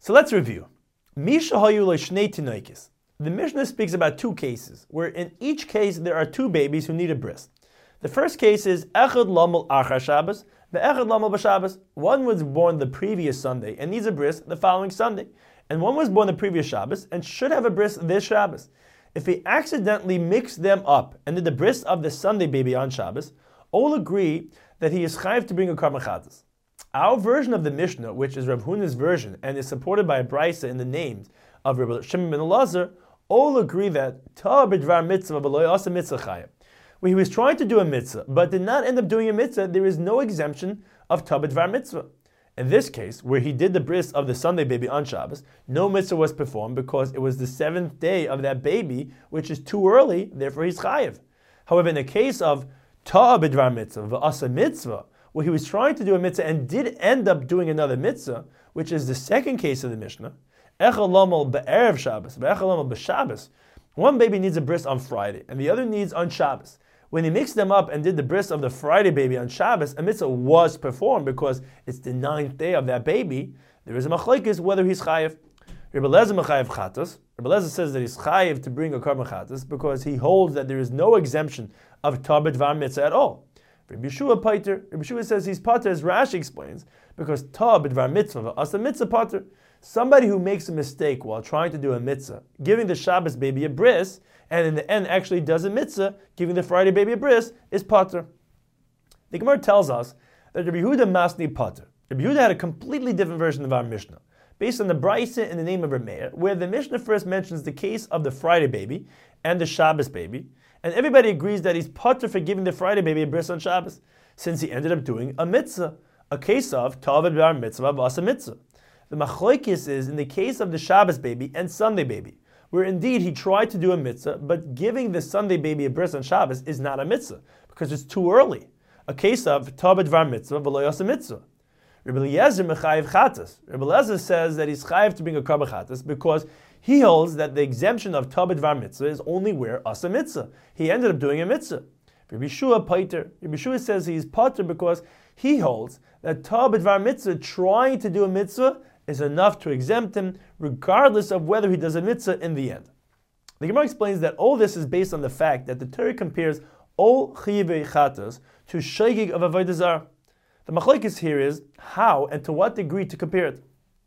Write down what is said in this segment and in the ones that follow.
So let's review. Misha hayu shnei tinoikis. The Mishnah speaks about two cases, where in each case there are two babies who need a bris. The first case is echad lamel achar Shabbos, ve'echad lamel b'Shabbos. One was born the previous Sunday and needs a bris the following Sunday, and one was born the previous Shabbos and should have a bris this Shabbos. If he accidentally mixed them up and did the bris of the Sunday baby on Shabbos, all agree that he is chayiv to bring a karban chatas. Our version of the Mishnah, which is Rav Huna's version and is supported by a brisa in the names of Rabbi Shimon ben Elazar, all agree that ta b'dvar mitzvah v'lo asa mitzvah chayiv. When he was trying to do a mitzvah but did not end up doing a mitzvah, there is no exemption of ta b'dvar mitzvah. In this case, where he did the bris of the Sunday baby on Shabbos, no mitzvah was performed because it was the seventh day of that baby, which is too early, therefore he's chayiv. However, in the case of ta b'dvar mitzvah v'asa mitzvah, where he was trying to do a mitzvah and did end up doing another mitzvah, which is the second case of the Mishnah, echad lamel be'erev Shabbos, ve'echad lamel b'Shabbos. One baby needs a bris on Friday, and the other needs on Shabbos. When he mixed them up and did the bris of the Friday baby on Shabbos, a mitzvah was performed because it's the ninth day of that baby. There is a machlokes whether he's chayiv. Rebbe Lezer mechayiv chatas. Rebbe Lezer says that he's chayiv to bring a karban chatas because he holds that there is no exemption of ta b'dvar mitzvah at all. Rabbi Yeshua pater. Rabbi Yeshua says he's pater, as Rashi explains, because ta b'dvar mitzvah asa mitzvah pater. Somebody who makes a mistake while trying to do a mitzvah, giving the Shabbos baby a bris, and in the end actually does a mitzvah, giving the Friday baby a bris, is pater. The Gemara tells us that Rabbi Yehuda masni pater. Rabbi Yehuda had a completely different version of our Mishnah, based on the brisa in the name of Reb Meir, where the Mishnah first mentions the case of the Friday baby and the Shabbos baby, and everybody agrees that he's pater for giving the Friday baby a bris on Shabbos, since he ended up doing a mitzvah, a case of ta'avad bar mitzvah v'asa mitzvah. The machlokes is in the case of the Shabbos baby and Sunday baby, where indeed he tried to do a mitzvah, but giving the Sunday baby a bris on Shabbos is not a mitzvah, because it's too early. A case of ta'avad bar mitzvah v'lo yasa mitzvah. Rebbe Eliezer mechayiv chatas. Rebbe Eliezer says that he's chayiv to bring a karban chatas because he holds that the exemption of ta'avad bar mitzvah is only where asa mitzvah. He ended up doing a mitzvah. Rabbi Yeshua pater. Rabbi Yeshua says he's pater because he holds that ta'avad bar mitzvah, trying to do a mitzvah, is enough to exempt him, regardless of whether he does a mitzvah in the end. The Gemara explains that all this is based on the fact that the Torah compares all chiyuvei chatas to shogeg of avodah zarah. The machlokes here is how and to what degree to compare it.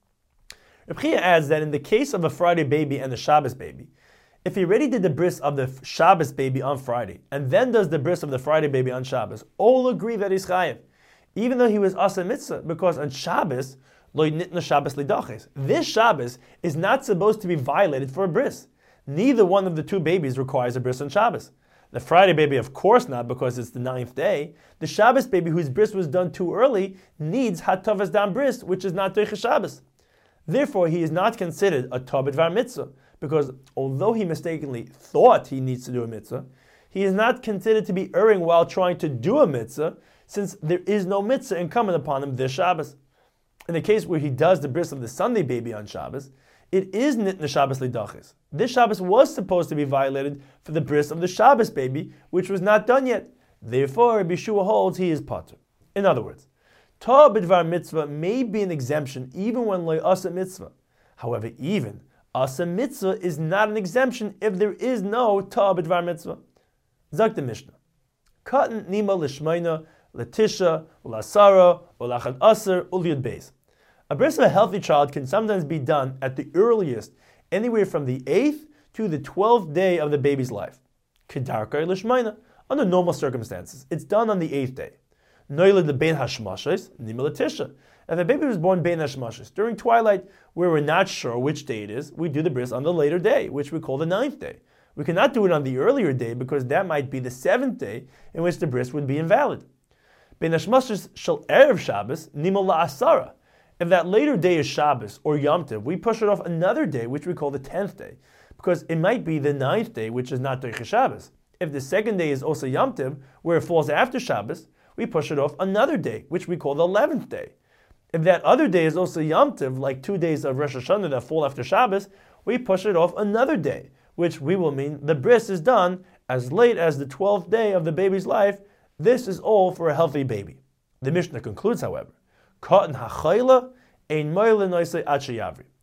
Reb Chia adds that in the case of a Friday baby and the Shabbos baby, if he already did the bris of the Shabbos baby on Friday and then does the bris of the Friday baby on Shabbos, all agree that he's chayiv, even though he was asa mitzvah, because on Shabbos, lo nitna Shabbos lidaches. This Shabbos is not supposed to be violated for a bris. Neither one of the two babies requires a bris on Shabbos. The Friday baby, of course not, because it's the ninth day. The Shabbos baby, whose bris was done too early, needs hatavas dam bris, which is not doicha Shabbos. Therefore, he is not considered a ta b'dvar mitzvah, because although he mistakenly thought he needs to do a mitzvah, he is not considered to be erring while trying to do a mitzvah, since there is no mitzvah incumbent upon him this Shabbos. In the case where he does the bris of the Sunday baby on Shabbos, it is nitna Shabbos lidaches. This Shabbos was supposed to be violated for the bris of the Shabbos baby, which was not done yet. Therefore, Rabbi Yeshua holds he is pater. In other words, ta b'dvar mitzvah may be an exemption even when lo asa mitzvah. However, even asa mitzvah is not an exemption if there is no ta b'dvar mitzvah. Zak the Mishnah. Katan nima l'shmeina, l'tisha, u'lasara, u'lachad aser, u'liyud beis. A bris of a healthy child can sometimes be done at the earliest, anywhere from the 8th to the 12th day of the baby's life. Kedarkar l'shmeina. Under normal circumstances, it's done on the 8th day. Noiled the bein hashmashos, nima l'tisha. If a baby was born bein hashmashos during twilight, where we're not sure which day it is, we do the bris on the later day, which we call the 9th day. We cannot do it on the earlier day because that might be the 7th day in which the bris would be invalid. Bein hashmashos shel erev Shabbos, nima la'asara. If that later day is Shabbos or Yom Tov, we push it off another day, which we call the 10th day, because it might be the 9th day, which is not doicha Shabbos. If the second day is also Yom Tov, where it falls after Shabbos, we push it off another day, which we call the 11th day. If that other day is also Yom Tov, like 2 days of Rosh Hashanah that fall after Shabbos, we push it off another day, which we will mean the bris is done as late as the 12th day of the baby's life. This is all for a healthy baby. The Mishnah concludes, however, Katan hachayla ein moile noisei ad sheyavri.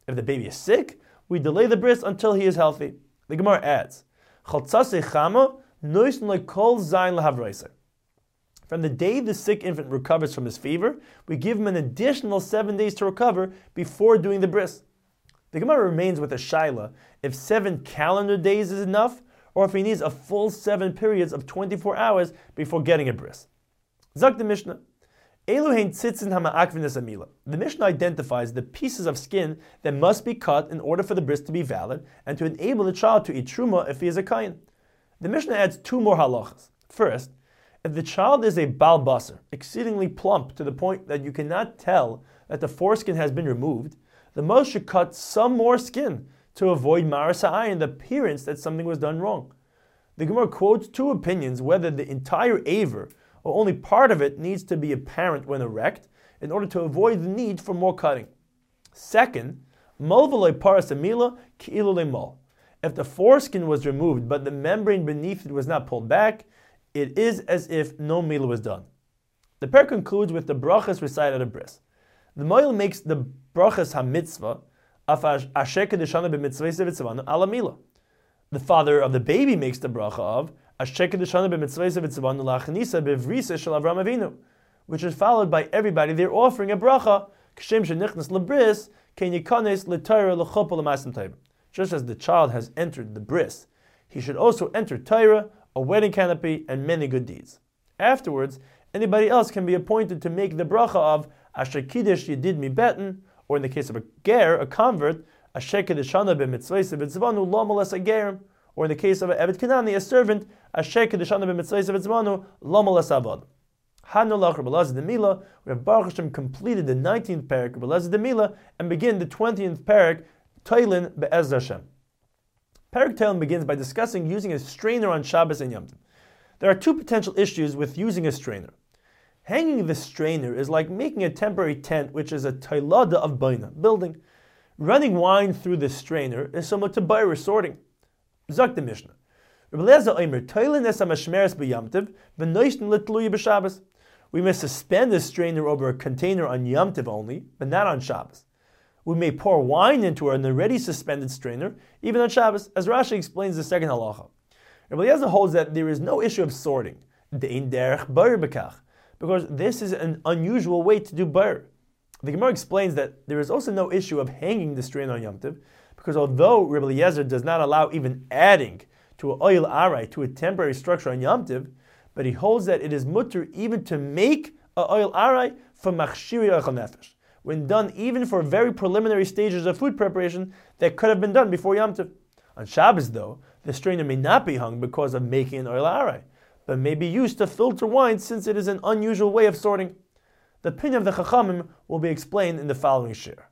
If the baby is sick, we delay the bris until he is healthy. The Gemara adds, from the day the sick infant recovers from his fever, we give him an additional 7 days to recover before doing the bris. The Gemara remains with a shaila if 7 calendar days is enough, or if he needs a full 7 periods of 24 hours before getting a bris. Zak the Mishnah. The Mishnah identifies the pieces of skin that must be cut in order for the bris to be valid and to enable the child to eat truma if he is a kain. The Mishnah adds 2 more halachas. First, if the child is a bal basar, exceedingly plump to the point that you cannot tell that the foreskin has been removed, the mother should cut some more skin to avoid maras ha'ayin, the appearance that something was done wrong. The Gemara quotes 2 opinions whether the entire aver or only part of it needs to be apparent when erect in order to avoid the need for more cutting. Second, mol v'loy paras amila ki'ilu le'mol. If the foreskin was removed but the membrane beneath it was not pulled back, it is as if no mila was done. The pair concludes with the brachas recited at a bris. The moil makes the brachas ha-mitzvah af asher kedeshana b'mitzvah v'tzavanu ala mila. The father of the baby makes the bracha of which is followed by everybody. They're offering a bracha, just as the child has entered the bris, he should also enter Torah, a wedding canopy, and many good deeds. Afterwards, anybody else can be appointed to make the bracha of Asher Kiddush Yedid Mi Beten, or in the case of a ger, a convert, Asher Kiddishana b'mitzvayse v'tzvanu lo moles agerim, or in the case of an Evet Kanani, a servant, Asher Kedeshana b'mitzvayse v'tzmanu, lo moles avad. Hanulach Rebbe Elazar de Mila, we have Baruch Hashem completed the 19th parak of Rebbe Elazar de Mila and begin the 20th parak, Toilin be'ez Hashem. Parak Toilin begins by discussing using a strainer on Shabbos and Yom Tov. There are 2 potential issues with using a strainer. Hanging the strainer is like making a temporary tent, which is a tailada of baina, building. Running wine through the strainer is similar to bayra sorting. Zak the Mishnah. We may suspend the strainer over a container on Yom Tov only, but not on Shabbos. We may pour wine into an already suspended strainer, even on Shabbos, as Rashi explains the second halacha. Rabbi Eliezer holds that there is no issue of sorting, because this is an unusual way to do bayr. The Gemara explains that there is also no issue of hanging the strainer on Yom Tov, because although Rabbi Eliezer does not allow even adding to an oil arai, to a temporary structure on Yom Tov, but he holds that it is mutter even to make an oil arai for machshiri ochel nefesh, when done even for very preliminary stages of food preparation that could have been done before Yom Tov. On Shabbos, though, the strainer may not be hung because of making an oil arai, but may be used to filter wine since it is an unusual way of sorting. The opinion of the Chachamim will be explained in the following shir.